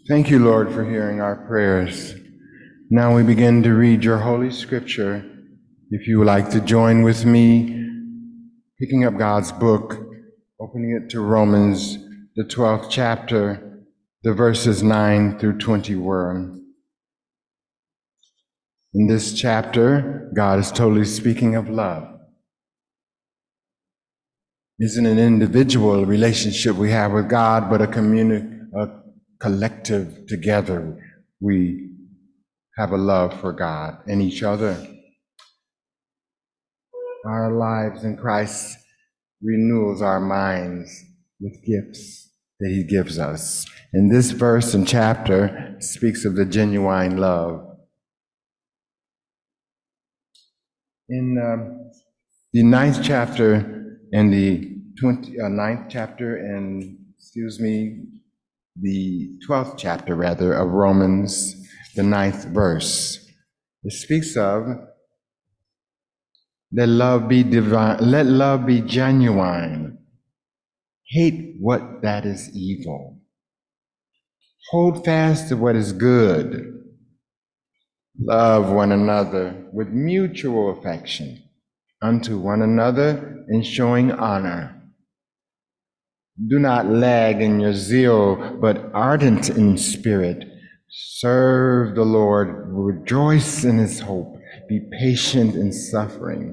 Thank you, Lord, for hearing our prayers. Now we begin to read your Holy Scripture. If you would like to join with me, picking up God's book, opening it to Romans, the 12th chapter, the verses 9 through 21. In this chapter, God is totally speaking of love. It isn't an individual relationship we have with God, but a collective together. We have a love for God and each other. Our lives in Christ renews our minds with gifts that he gives us. And this verse and chapter speaks of the genuine love. In the 9th chapter and the 12th chapter rather of Romans, the 9th verse, it speaks of let love be divine, let love be genuine. Hate what that is evil. Hold fast to what is good. Love one another with mutual affection unto one another in showing honor. Do not lag in your zeal, but ardent in spirit. Serve the Lord, rejoice in his hope, be patient in suffering.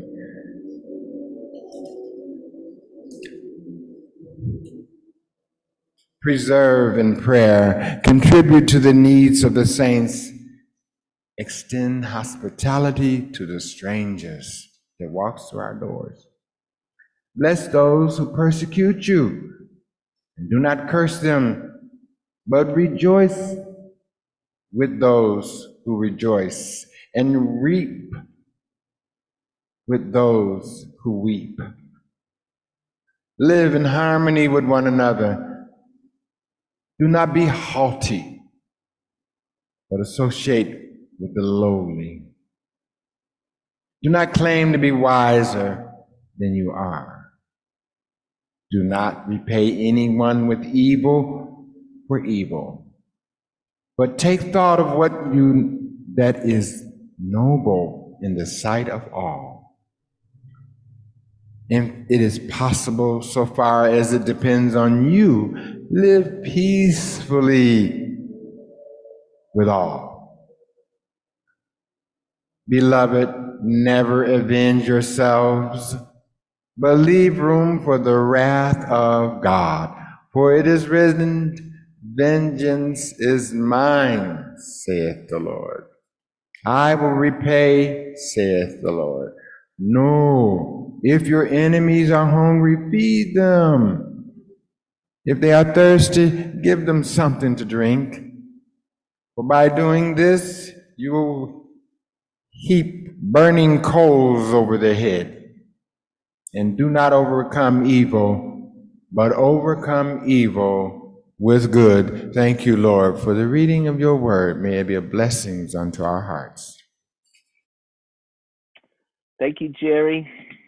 Preserve in prayer, contribute to the needs of the saints, extend hospitality to the strangers that walks through our doors. Bless those who persecute you, and do not curse them, but rejoice with those who rejoice, and reap with those who weep. Live in harmony with one another. Do not be haughty, but associate with the lowly. Do not claim to be wiser than you are. Do not repay anyone with evil for evil, but take thought of that is noble in the sight of all. If it is possible, so far as it depends on you, live peacefully with all. Beloved, never avenge yourselves, but leave room for the wrath of God. For it is written, vengeance is mine, saith the Lord. I will repay, saith the Lord. No, if your enemies are hungry, feed them. If they are thirsty, give them something to drink. For by doing this, you will heap burning coals over their head. And do not overcome evil, but overcome evil with good. Thank you, Lord, for the reading of your word. May it be a blessing unto our hearts. Thank you, Jerry.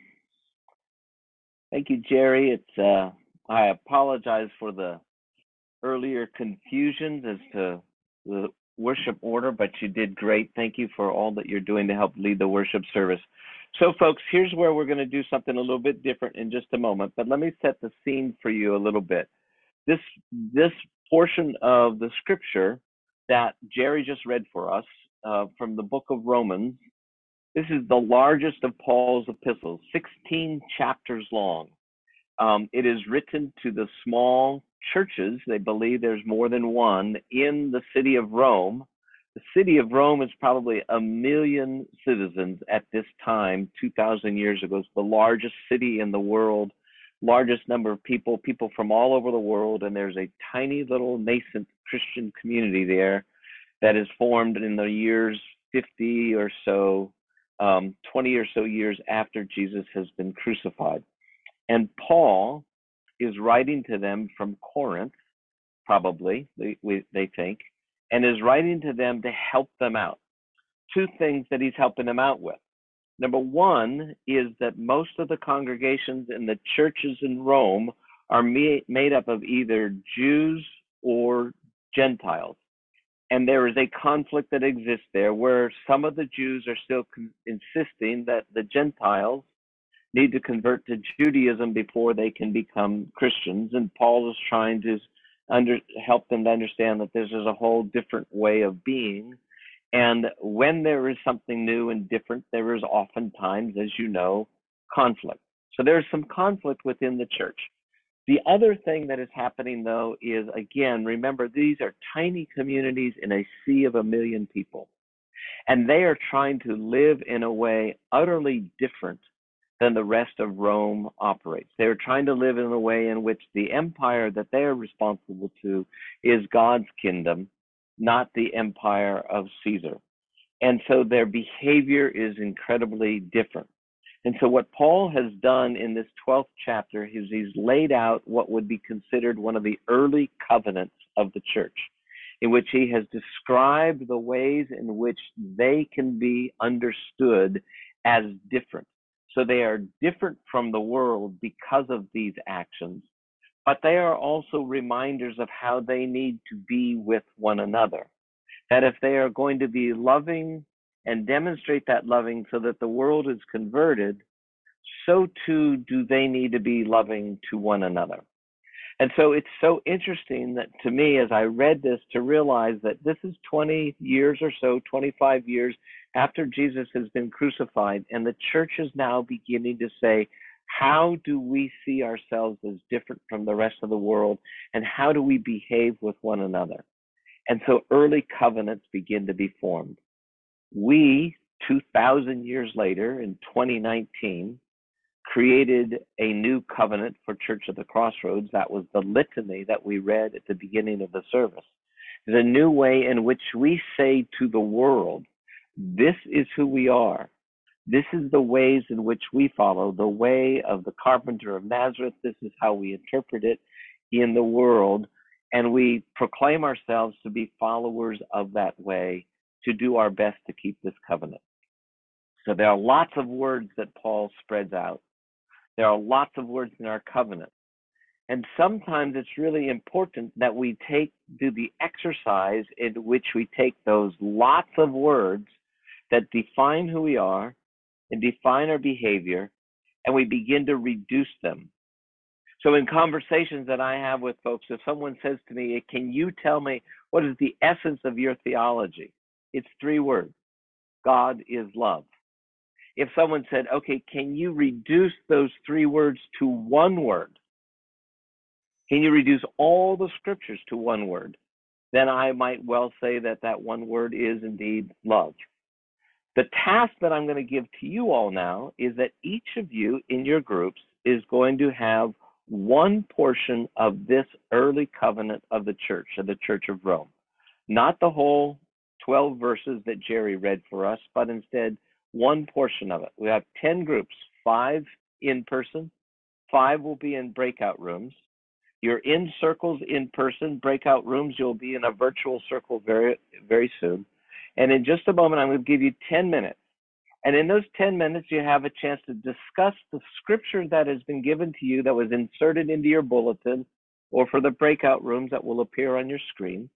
Thank you, Jerry. I apologize for the earlier confusions as to the worship order, but you did great. Thank you for all that you're doing to help lead the worship service. So, folks, here's where we're going to do something a little bit different in just a moment, but let me set the scene for you a little bit. This portion of the scripture that Jerry just read for us from the book of Romans, this is the largest of Paul's epistles, 16 chapters long. It is written to the small churches. They believe there's more than one in the city of Rome. The city of Rome is probably 1 million citizens at this time, 2,000 years ago. It's the largest city in the world, largest number of people from all over the world, and there's a tiny little nascent Christian community there that is formed in the years 50 or so, 20 or so years after Jesus has been crucified. And Paul is writing to them from Corinth, probably, they think, and is writing to them to help them out. Two things that he's helping them out with. Number one is that most of the congregations in the churches in Rome are made up of either Jews or Gentiles. And there is a conflict that exists there where some of the Jews are still insisting that the Gentiles need to convert to Judaism before they can become Christians. And Paul is trying to help them to understand that this is a whole different way of being. And when there is something new and different, there is oftentimes, as you know, conflict. So there's some conflict within the church. The other thing that is happening, though, is, again, remember, these are tiny communities in a sea of 1 million people. And they are trying to live in a way utterly different than the rest of Rome operates. They're trying to live in a way in which the empire that they are responsible to is God's kingdom, not the empire of Caesar. And so their behavior is incredibly different. And so what Paul has done in this 12th chapter is he's laid out what would be considered one of the early covenants of the church, in which he has described the ways in which they can be understood as different. So they are different from the world because of these actions, but they are also reminders of how they need to be with one another. That if they are going to be loving and demonstrate that loving so that the world is converted, so too do they need to be loving to one another. And so it's so interesting that to me, as I read this, to realize that this is 20 years or so, 25 years after Jesus has been crucified, and the church is now beginning to say, how do we see ourselves as different from the rest of the world, and how do we behave with one another? And so early covenants begin to be formed. We, 2,000 years later, in 2019, created a new covenant for Church of the Crossroads. That was the litany that we read at the beginning of the service. There's a new way in which we say to the world, this is who we are. This is the ways in which we follow, the way of the carpenter of Nazareth. This is how we interpret it in the world. And we proclaim ourselves to be followers of that way, to do our best to keep this covenant. So there are lots of words that Paul spreads out. There are lots of words in our covenant. And sometimes it's really important that we do the exercise in which we take those lots of words that define who we are and define our behavior, and we begin to reduce them. So in conversations that I have with folks, if someone says to me, can you tell me what is the essence of your theology? It's 3 words. God is love. If someone said, okay, can you reduce those 3 words to 1 word? Can you reduce all the scriptures to 1 word? Then I might well say that that 1 word is indeed love. The task that I'm going to give to you all now is that each of you in your groups is going to have 1 portion of this early covenant of the Church of Rome. Not the whole 12 verses that Jerry read for us, but instead 1 portion of it. We have 10 groups, 5 in person, 5 will be in breakout rooms. You're in circles in person, breakout rooms, you'll be in a virtual circle very, very soon. And in just a moment, I'm going to give you 10 minutes. And in those 10 minutes, you have a chance to discuss the scripture that has been given to you that was inserted into your bulletin, or for the breakout rooms that will appear on your screen,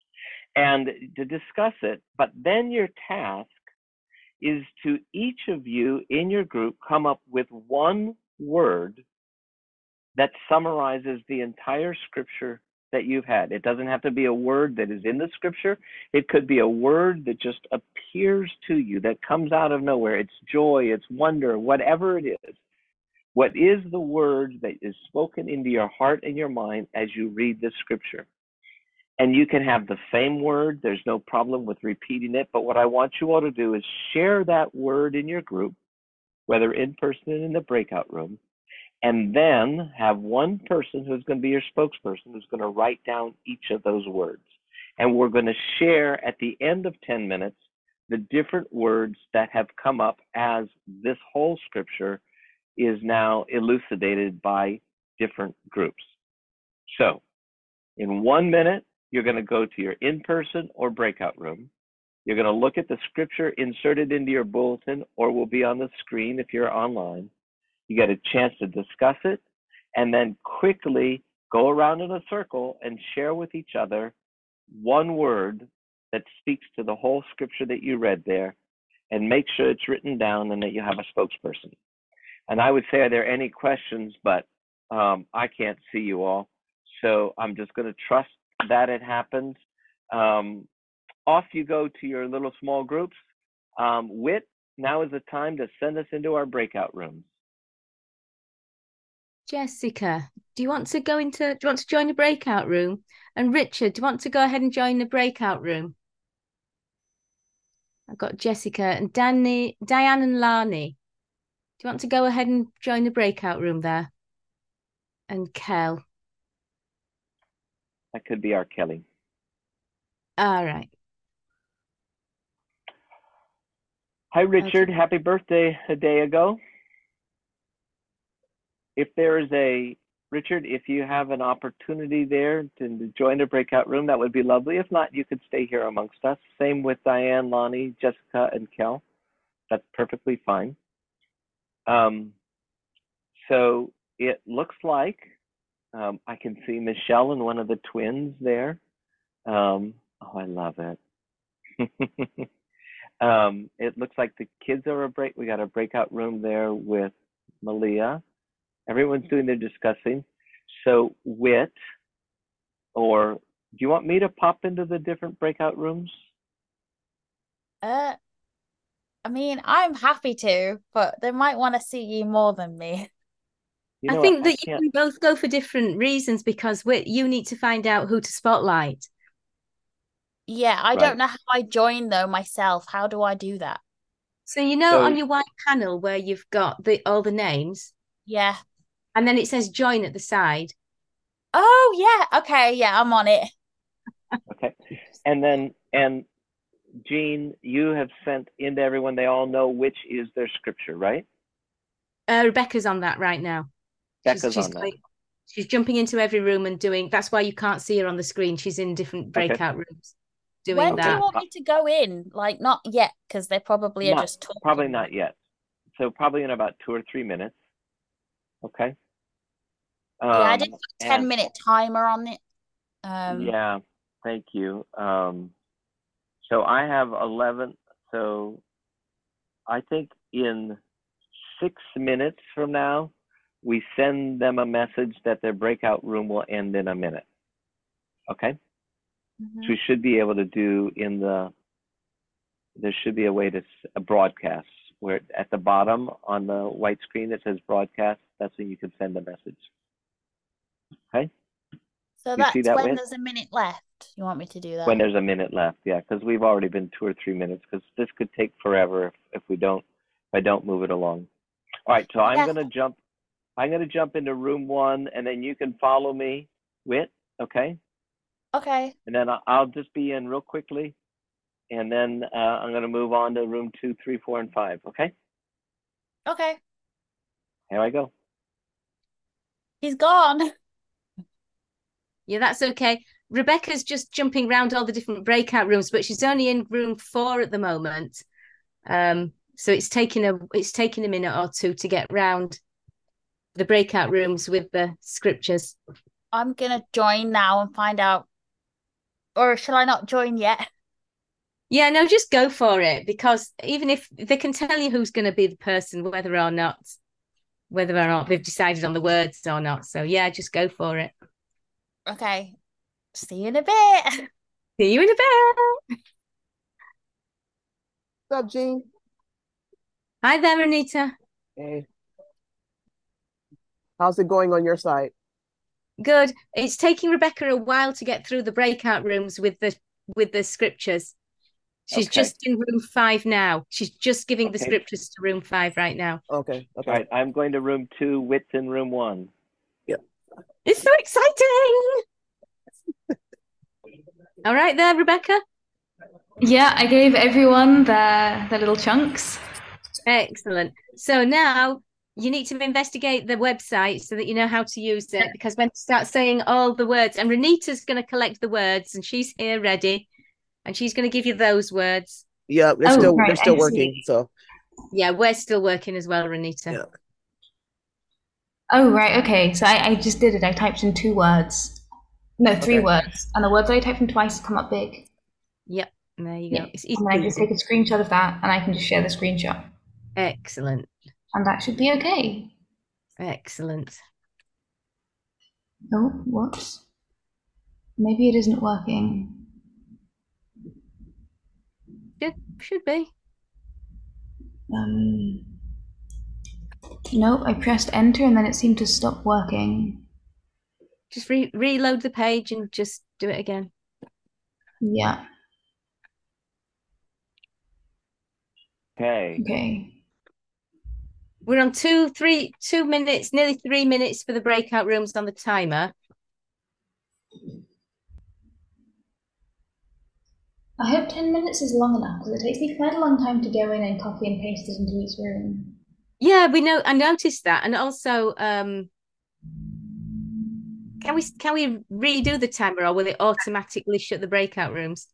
and to discuss it. But then your task is to each of you in your group come up with 1 word that summarizes the entire scripture that you've had. It doesn't have to be a word that is in the scripture. It could be a word that just appears to you, that comes out of nowhere. It's joy, it's wonder, whatever it is. What is the word that is spoken into your heart and your mind as you read this scripture? And you can have the same word. There's no problem with repeating it. But what I want you all to do is share that word in your group, whether in person and in the breakout room, and then have 1 person who's going to be your spokesperson who's going to write down each of those words. And we're going to share at the end of 10 minutes the different words that have come up as this whole scripture is now elucidated by different groups. So in 1 minute, you're going to go to your in-person or breakout room. You're going to look at the scripture inserted into your bulletin, or will be on the screen if you're online. You get a chance to discuss it, and then quickly go around in a circle and share with each other 1 word that speaks to the whole scripture that you read there, and make sure it's written down and that you have a spokesperson. And I would say, are there any questions? But I can't see you all, so I'm just going to trust that it happens. Off you go to your little small groups. Whit, now is the time to send us into our breakout rooms. Jessica, do you want to join the breakout room? And Richard, do you want to go ahead and join the breakout room? I've got Jessica and Diane and Lani. Do you want to go ahead and join the breakout room there? And Kel. That could be our Kelly. All right. Hi, Richard. Okay. Happy birthday a day ago. If there is Richard, if you have an opportunity there to join the breakout room, that would be lovely. If not, you could stay here amongst us. Same with Diane, Lonnie, Jessica, and Kel. That's perfectly fine. So it looks like I can see Michelle and one of the twins there. Oh, I love it. It looks like the kids are we got a breakout room there with Malia. Everyone's doing their discussing. So Whit, or do you want me to pop into the different breakout rooms? I mean, I'm happy to, but they might want to see you more than me. I think that you can both go for different reasons, because you need to find out who to spotlight. Yeah, I don't know how I join though myself. How do I do that? So on your white panel where you've got all the names? Yeah. And then it says join at the side. Oh, yeah. Okay. Yeah, I'm on it. Okay. And Jean, you have sent into everyone, they all know which is their scripture, right? Rebecca's on that right now. Becca's on that. She's jumping into every room and that's why you can't see her on the screen. She's in different breakout rooms doing when that. When do you want me to go in? Like, not yet, because they probably are just talking. Probably not yet. So probably in about 2 or 3 minutes. Okay. Yeah, I did put a 10-minute timer on it. Yeah, thank you. So I have 11. So I think in 6 minutes from now, we send them a message that their breakout room will end in a minute. Okay? Mm-hmm. So we should be able to do there should be a way to broadcast where at the bottom on the white screen it says broadcast. That's when you can send a message. Okay? So that's when there's a minute left. You want me to do that? When there's a minute left, yeah, because we've already been 2 or 3 minutes, because this could take forever if I don't move it along. All right, so I'm gonna jump into room 1, and then you can follow me, Whit, okay? Okay. And then I'll just be in real quickly, and then I'm gonna move on to room 2, 3, 4, and 5, okay? Okay. Here I go. He's gone. Yeah, that's okay. Rebecca's just jumping around all the different breakout rooms, but she's only in room 4 at the moment. So it's taking a minute or two to get round the breakout rooms with the scriptures. I'm gonna join now and find out, or shall I not join yet? Yeah, no, just go for it, because even if they can tell you who's going to be the person, whether or not they've decided on the words or not. So yeah, just go for it. Okay. See you in a bit. See you in a bit. What's up, Jean? Hi there, Anita. Hey. How's it going on your side? Good. It's taking Rebecca a while to get through the breakout rooms with the scriptures. She's just in room 5 now. She's just giving the scriptures to room 5 right now. Okay. All right, I'm going to room 2, Whit's in room 1. Yep. It's so exciting. All right there, Rebecca? Yeah, I gave everyone their little chunks. Excellent. So now you need to investigate the website so that you know how to use it, because when you start saying all the words, and Renita's going to collect the words, and she's here ready, and she's going to give you those words. Yeah, they're still working. So yeah, we're still working as well, Renita. Yeah. Oh, right. Okay. So I just did it. I typed in 2 words. No, 3 words. And the words I typed in twice come up big. Yep. And there you Yeah. go. It's easy. And then I just take a screenshot of that and I can just share the screenshot. Excellent. And that should be okay. Excellent. Oh, whoops. Maybe it isn't working. Should be. Nope, I pressed enter and then it seemed to stop working. Just reload the page and just do it again. Yeah. Okay. Okay. We're on 2 minutes, nearly 3 minutes for the breakout rooms on the timer. I hope 10 minutes is long enough because it takes me quite a long time to go in and copy and paste it into each room. Yeah, we know. I noticed that, and also, can we redo the timer, or will it automatically shut the breakout rooms?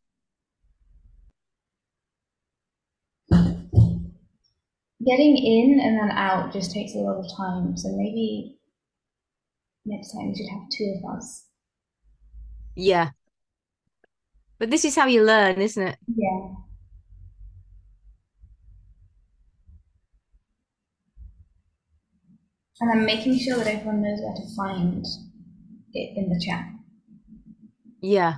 Getting in and then out just takes a lot of time, so maybe next time we should have 2 of us. Yeah. But this is how you learn, isn't it? Yeah. And I'm making sure that everyone knows where to find it in the chat. Yeah.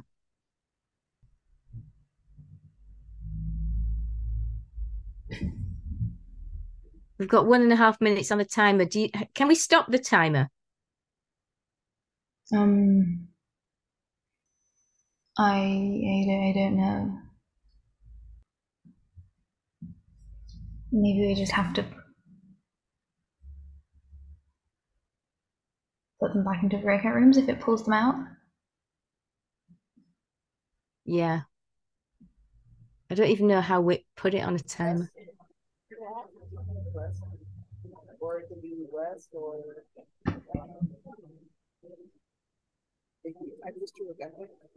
We've got 1.5 minutes on the timer. Can we stop the timer? I don't know. Maybe we just have to put them back into breakout rooms if it pulls them out. Yeah. I don't even know how we put it on a timer. Or it could be west or I just drew a guy.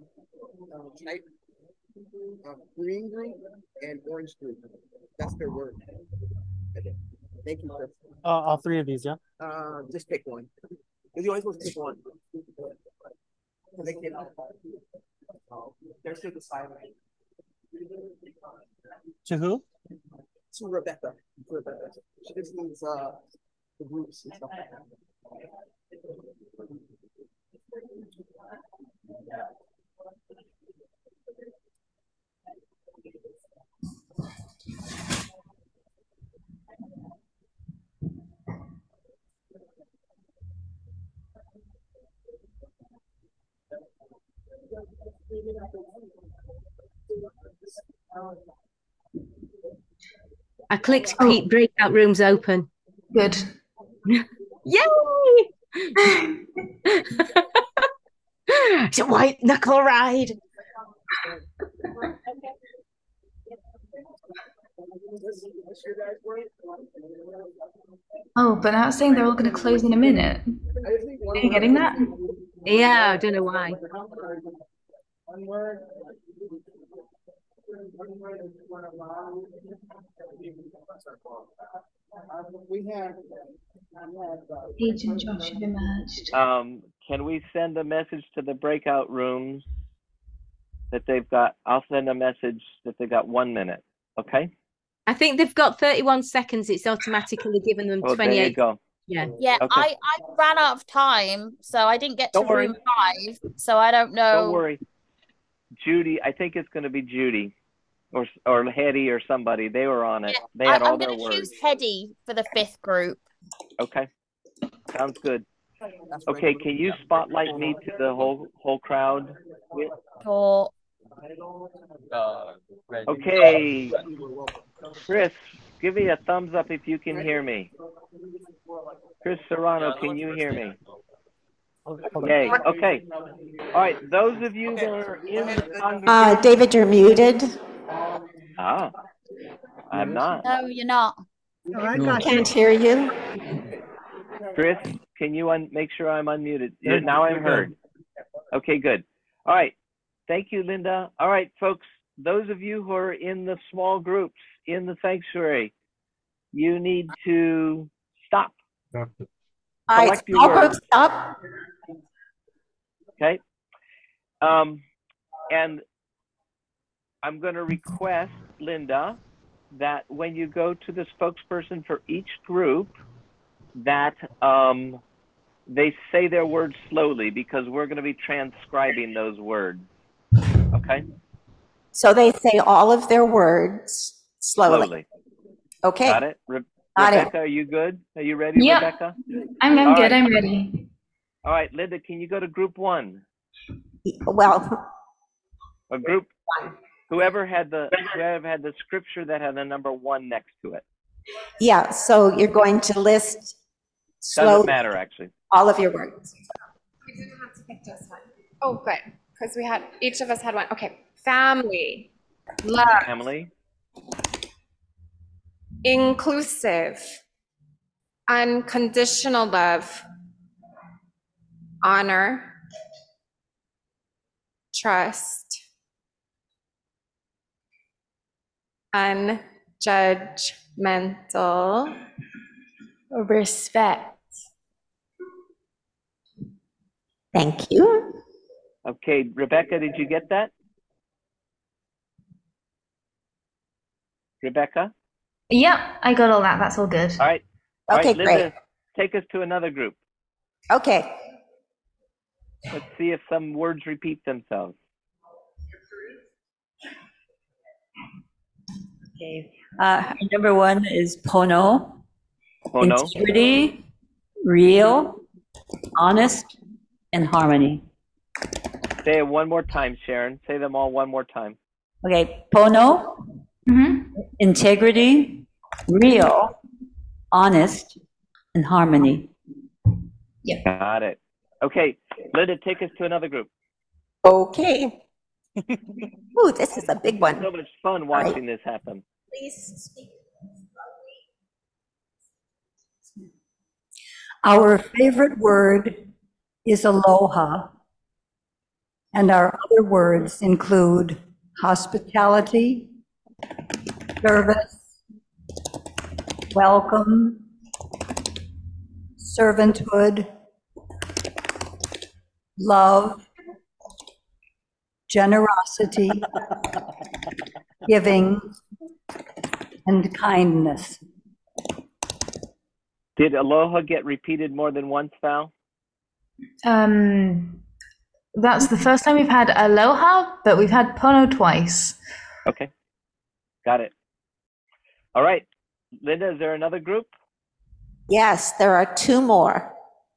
Green group and orange group. That's their word. Okay. Thank you, Chris. All 3 of these, yeah? Just pick one. You're only supposed to pick one. They can, they're still deciding. To who? To Rebecca. She just needs the groups and stuff like that. I clicked breakout rooms open. Good. Yay! It's a white knuckle ride. Oh, but now it's saying they're all going to close in a minute. Are you getting that? Yeah, I don't know why. Paige and Josh have emerged. Can we send a message to the breakout rooms that they've got? I'll send a message that they've got 1 minute. Okay. I think they've got 31 seconds. It's automatically given them 28. There you go. Yeah. Yeah, Okay. I ran out of time, so I didn't get to Don't worry. room 5, so I don't know. Don't worry. Judy, I think it's going to be Judy or Hetty or somebody. They were on it. Yeah, They had all I'm their going to words. choose Hetty for the 5th group. Okay. Sounds good. Okay, can you spotlight me to the whole crowd? Or Okay. Chris, give me a thumbs up if you can hear me. Chris Serrano, can you hear me? Yay. Okay. All right. Those of you that are in the congregation. David, you're muted. Ah, I'm not. no, you're not. Can't hear you. Chris, can you make sure I'm unmuted? Now I'm heard. Okay, good. All right. Thank you, Linda. All right, folks, those of you who are in the small groups in the sanctuary, you need to stop. Collect your words. Stop. Okay. And I'm going to request, Linda, that when you go to the spokesperson for each group, that they say their words slowly, because we're going to be transcribing those words. Okay? So they say all of their words slowly. Okay. Got it? Got Rebecca, it. are you good? Are you ready, Yep. Rebecca? I'm All good. right. I'm ready. All right, Linda, can you go to group 1? Well, Or group, whoever had the scripture that had the number 1 next to it. yeah, so you're going to list Doesn't slowly matter, actually. all of your words. We didn't have to pick just one. Oh, good, because each of us had one. Okay, family, love, Emily? inclusive, unconditional love, honor, trust, unjudgmental, respect. Thank you. Okay, Rebecca, did you get that? Rebecca? Yep, I got all that. That's all good. All right. All Okay, right, Linda, great. take us to another group. Okay. Let's see if some words repeat themselves. Okay. Number 1 is Pono. Pono. Integrity, real, honest, and harmony. Say it one more time, Sharon. Say them all one more time. Okay. Pono, integrity, real, honest, and harmony. Yep. Got it. Okay, Linda, take us to another group. Okay. Ooh, this is a big one. So much fun watching this happen. Please speak. Our favorite word is aloha, and our other words include hospitality, service, welcome, servanthood, love, generosity, giving, and kindness. Did aloha get repeated more than once, Val? That's the first time we've had aloha, but we've had pono twice. Okay, got it. All right, Linda, is there another group? Yes, there are 2 more.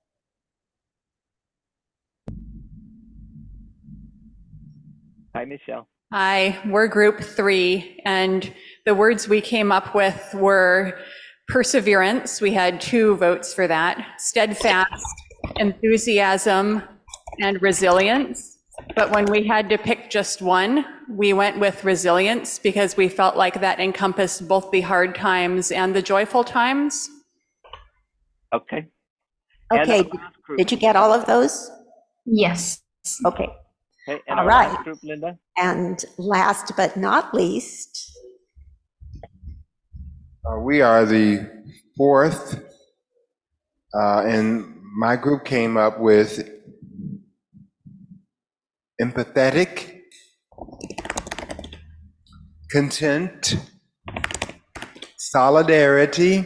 Hi, Michelle. Hi, we're group 3, and the words we came up with were perseverance. We had 2 votes for that. Steadfast, enthusiasm, and resilience. But when we had to pick just one, we went with resilience because we felt like that encompassed both the hard times and the joyful times. Okay. Okay, did you get all of those? Yes. Okay. Okay, and All our right. last group, Linda? And last but not least, We are the 4th, and my group came up with empathetic, content, solidarity,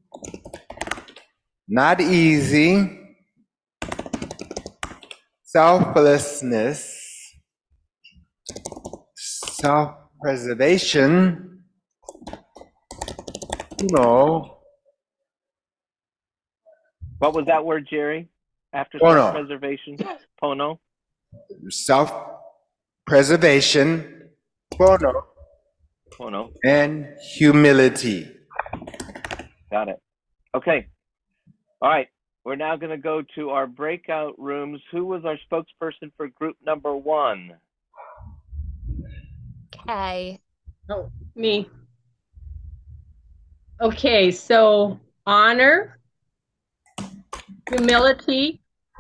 not easy, selflessness, self-preservation, What was that word, Jerry? After Pono. self-preservation? Pono? self-preservation, pono, Pono. and humility. Got it. Okay. All right. We're now going to go to our breakout rooms. Who was our spokesperson for group number 1? Okay. Oh, me. Okay, so honor, humility,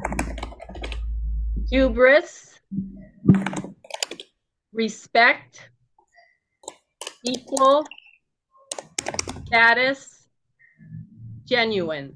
hubris, respect, equal, status, genuine.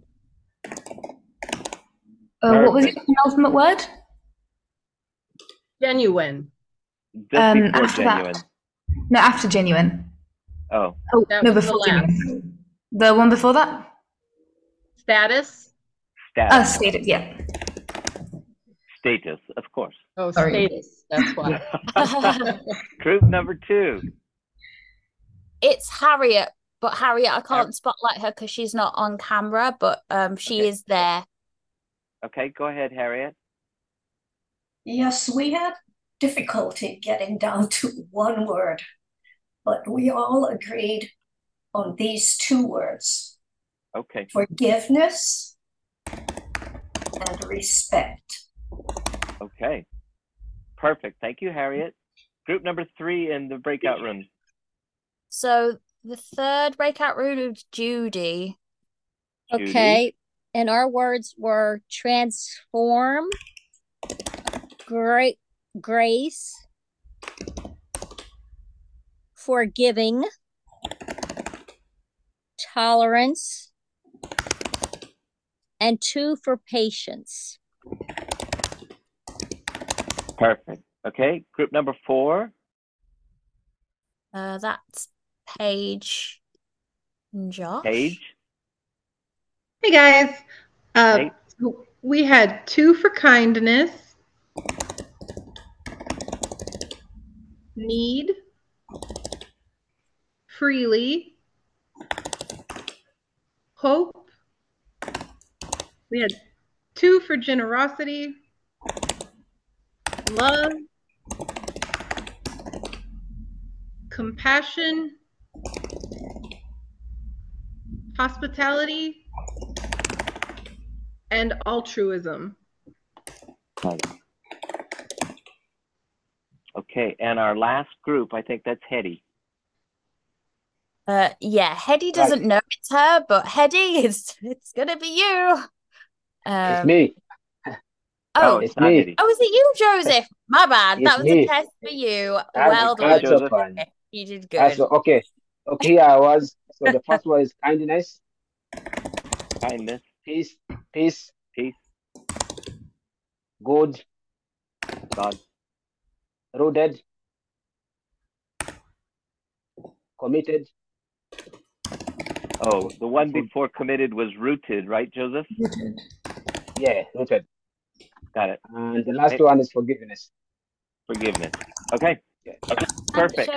What was your penultimate word? Genuine. Just before After that. genuine. No, after genuine. Oh. Oh, That no, was the before last. genuine. The one before that? Status? Status. Stated, yeah. Status, of course. Oh, Sorry. status. That's why. Group number 2. It's Harriet, but Harriet, I can't spotlight her because she's not on camera, but she is there. Okay, go ahead, Harriet. Yes, we had difficulty getting down to one word, but we all agreed on these 2 words. Okay. Forgiveness and respect. Okay. Perfect. Thank you, Harriet. Group number 3 in the breakout room. So the third breakout room is Judy. Okay. And our words were transform, grace, forgiving, tolerance, and 2 for patience. Perfect. Okay. Group number 4. That's Paige and Josh. Paige. Hey guys. Hey. We had 2 for kindness, need, freely, hope. We had 2 for generosity, love, compassion, hospitality, and altruism. Okay, and our last group, I think that's Hetty. Yeah, Hetty doesn't know it's her, but Hetty it's gonna be you. It's me. Oh, it's me. Hetty. Oh, is it you, Joseph? My bad. It's That was me. a test for you. That's, Well done. that's fine. You did good. That's okay. Okay, here I was. So the first one is kindness. Kindness. Peace. Good. God. Rooted. Committed. Oh, the one before committed was rooted, right, Joseph? Yeah, rooted. Got it. And the last one is forgiveness. Forgiveness. Okay. Perfect.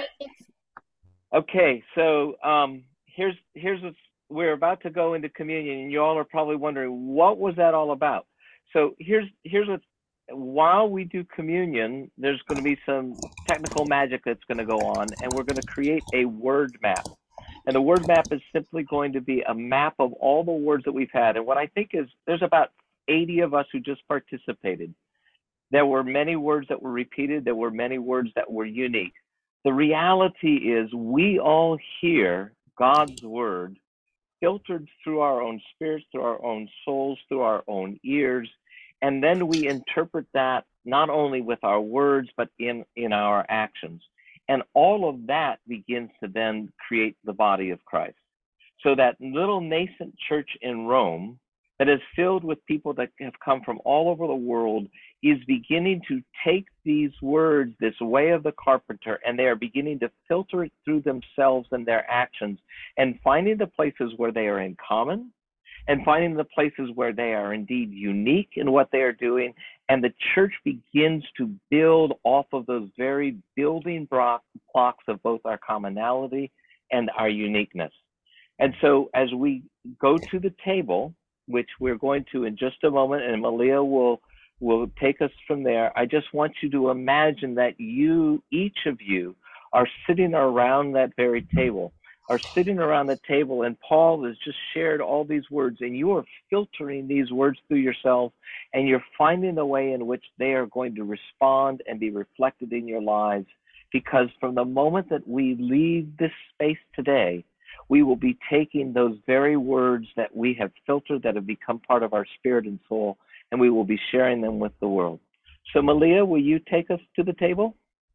Okay, so here's what's, we're about to go into communion, and you all are probably wondering, what was that all about? So here's what, while we do communion, there's going to be some technical magic that's going to go on, and we're going to create a word map. And the word map is simply going to be a map of all the words that we've had. And what I think is there's about 80 of us who just participated. There were many words that were repeated. There were many words that were unique. The reality is we all hear God's word filtered through our own spirits, through our own souls, through our own ears. And then we interpret that not only with our words, but in our actions. And all of that begins to then create the body of Christ. So that little nascent church in Rome that is filled with people that have come from all over the world is beginning to take these words, this way of the carpenter, and they are beginning to filter it through themselves and their actions, and finding the places where they are in common, and finding the places where they are indeed unique in what they are doing. And the church begins to build off of those very building blocks of both our commonality and our uniqueness. And so as we go to the table, which we're going to in just a moment, and Malia will take us from there, I just want you to imagine that you, each of you, are sitting around that very table, are sitting around the table, and Paul has just shared all these words, and you are filtering these words through yourself, and you're finding the way in which they are going to respond and be reflected in your lives. Because from the moment that we leave this space today, we will be taking those very words that we have filtered, that have become part of our spirit and soul, and we will be sharing them with the world. So Malia, will you take us to the table?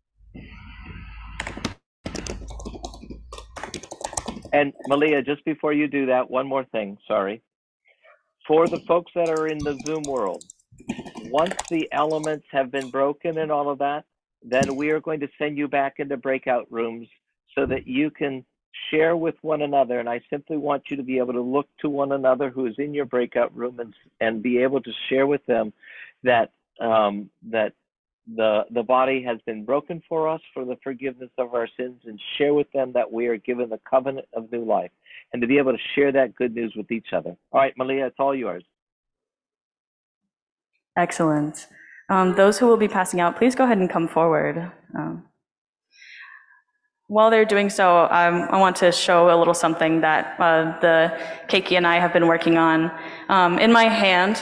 And Malia, just before you do that, one more thing, sorry. For the folks that are in the Zoom world, once the elements have been broken and all of that, then we are going to send you back into breakout rooms so that you can share with one another. And I simply want you to be able to look to one another who is in your breakout room and be able to share with them that that the body has been broken for us for the forgiveness of our sins, and share with them that we are given the covenant of new life, and to be able to share that good news with each other. All right, Malia, it's all yours. Excellent. Those who will be passing out, please go ahead and come forward. While they're doing so, I want to show a little something that the Keiki and I have been working on. In my hand,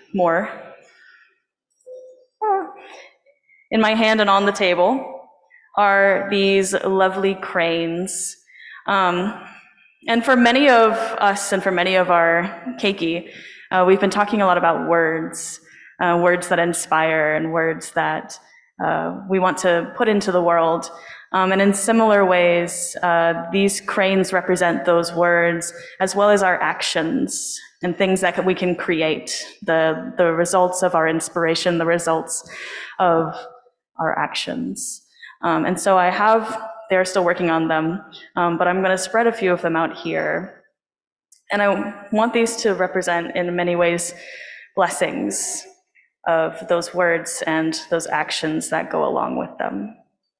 in my hand and on the table are these lovely cranes. And for many of us and for many of our Keiki, we've been talking a lot about words, words that inspire and words that we want to put into the world. And in similar ways, these cranes represent those words as well as our actions and things that we can create, the results of our inspiration, the results of our actions. And so they're still working on them, but I'm going to spread a few of them out here. And I want these to represent in many ways blessings of those words and those actions that go along with them.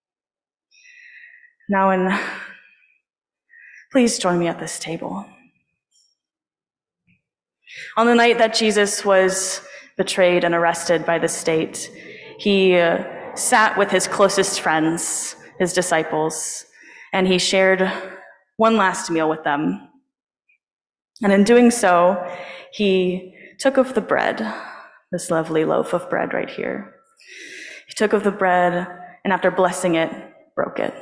Now, please join me at this table. On the night that Jesus was betrayed and arrested by the state, he sat with his closest friends, his disciples, and he shared one last meal with them. And in doing so, he took of the bread, this lovely loaf of bread right here. He took of the bread, and after blessing it, broke it.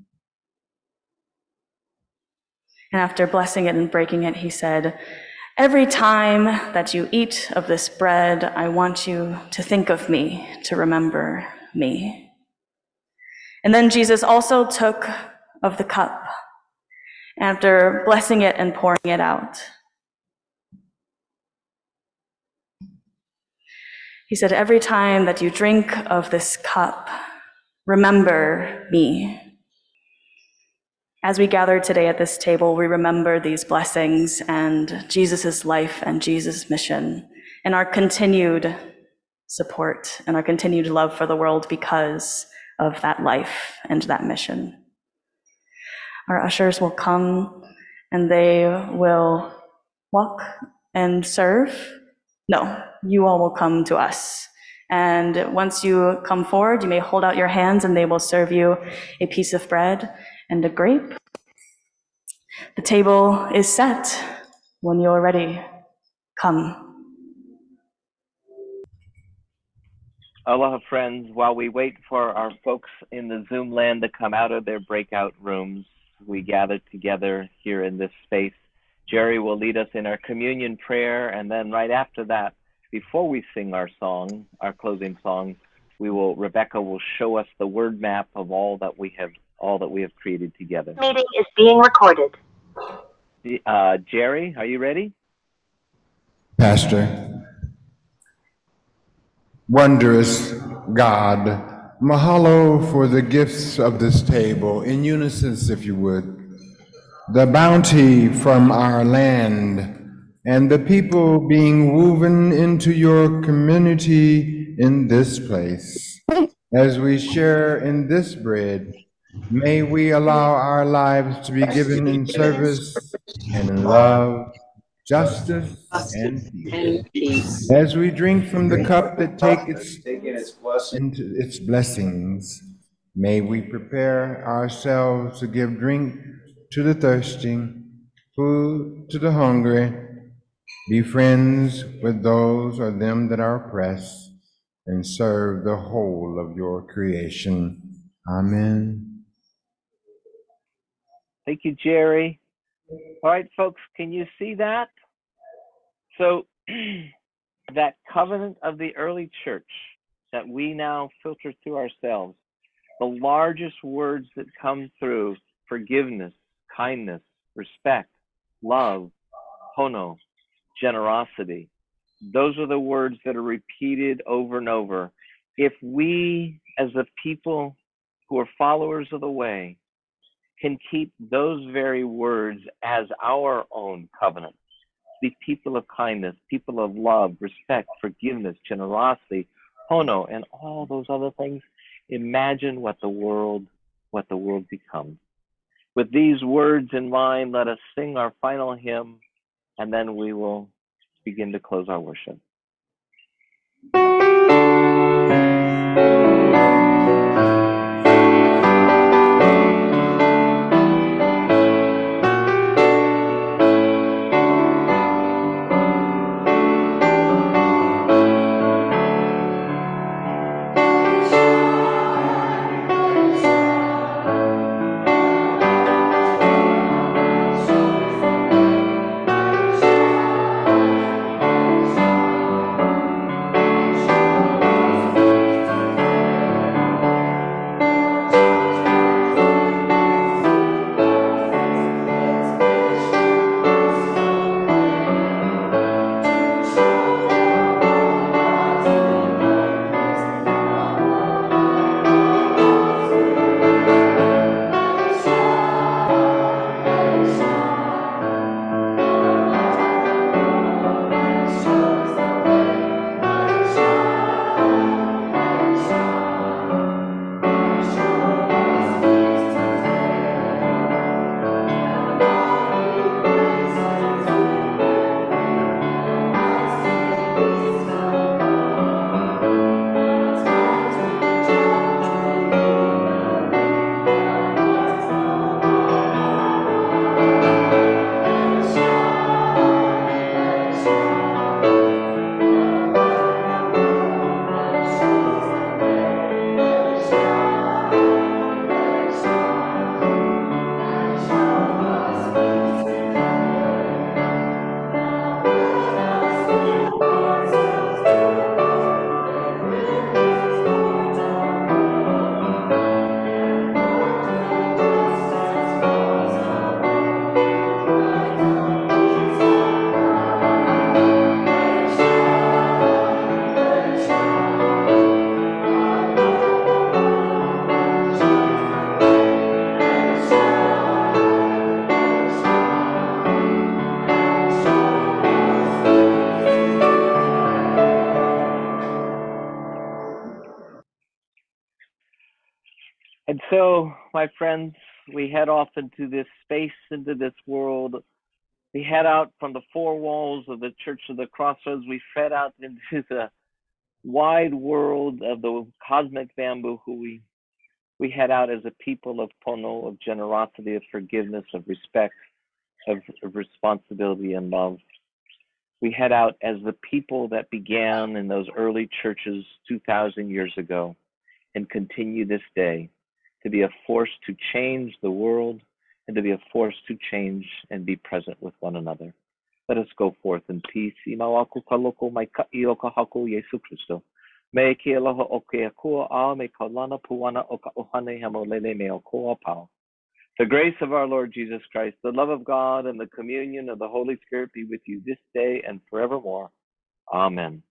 And after blessing it and breaking it, he said, "Every time that you eat of this bread, I want you to think of me, to remember me." And then Jesus also took of the cup, after blessing it and pouring it out. He said, "Every time that you drink of this cup, remember me." As we gather today at this table, we remember these blessings and Jesus' life and Jesus' mission and our continued support and our continued love for the world because of that life and that mission. Our ushers will come and they will walk and serve. No, you all will come to us. And once you come forward, you may hold out your hands and they will serve you a piece of bread and a grape. The table is set. When you're ready, come. Aloha, friends. While we wait for our folks in the Zoom land to come out of their breakout rooms, we gather together here in this space. Jerry will lead us in our communion prayer, and then right after that, before we sing our song, our closing song, Rebecca will show us the word map of all that we have created together. Meeting is being recorded. Jerry, are you ready? Pastor, wondrous God, mahalo for the gifts of this table, in unison, if you would, the bounty from our land, and the people being woven into your community in this place. As we share in this bread, may we allow our lives to be given in service and in love, justice, and peace. As we drink from the cup that takes into its blessings, may we prepare ourselves to give drink to the thirsting, food to the hungry, be friends with those or them that are oppressed, and serve the whole of your creation. Amen. Thank you, Jerry. All right, folks, can you see that? So that covenant of the early church that we now filter through ourselves, the largest words that come through: forgiveness, kindness, respect, love, pono, generosity. Those are the words that are repeated over and over. If we, as a people who are followers of the way, can keep those very words as our own covenant. Be people of kindness, people of love, respect, forgiveness, generosity, pono, and all those other things. Imagine what the world becomes. With these words in mind, let us sing our final hymn, and then we will begin to close our worship. And so, my friends, we head off into this space, into this world. We head out from the four walls of the Church of the Crossroads. We head out into the wide world of the cosmic bamboo, we head out as a people of pono, of generosity, of forgiveness, of respect, of responsibility and love. We head out as the people that began in those early churches 2,000 years ago and continue this day to be a force to change the world and to be a force to change and be present with one another. Let us go forth in peace. Imawaku kaloko mai ka'i o ka haku Yesu Christo. Me ke aloha o ke akua a me kaulana puana o ka ohane hamolele me o koa pau. The grace of our Lord Jesus Christ, the love of God, and the communion of the Holy Spirit be with you this day and forevermore. Amen.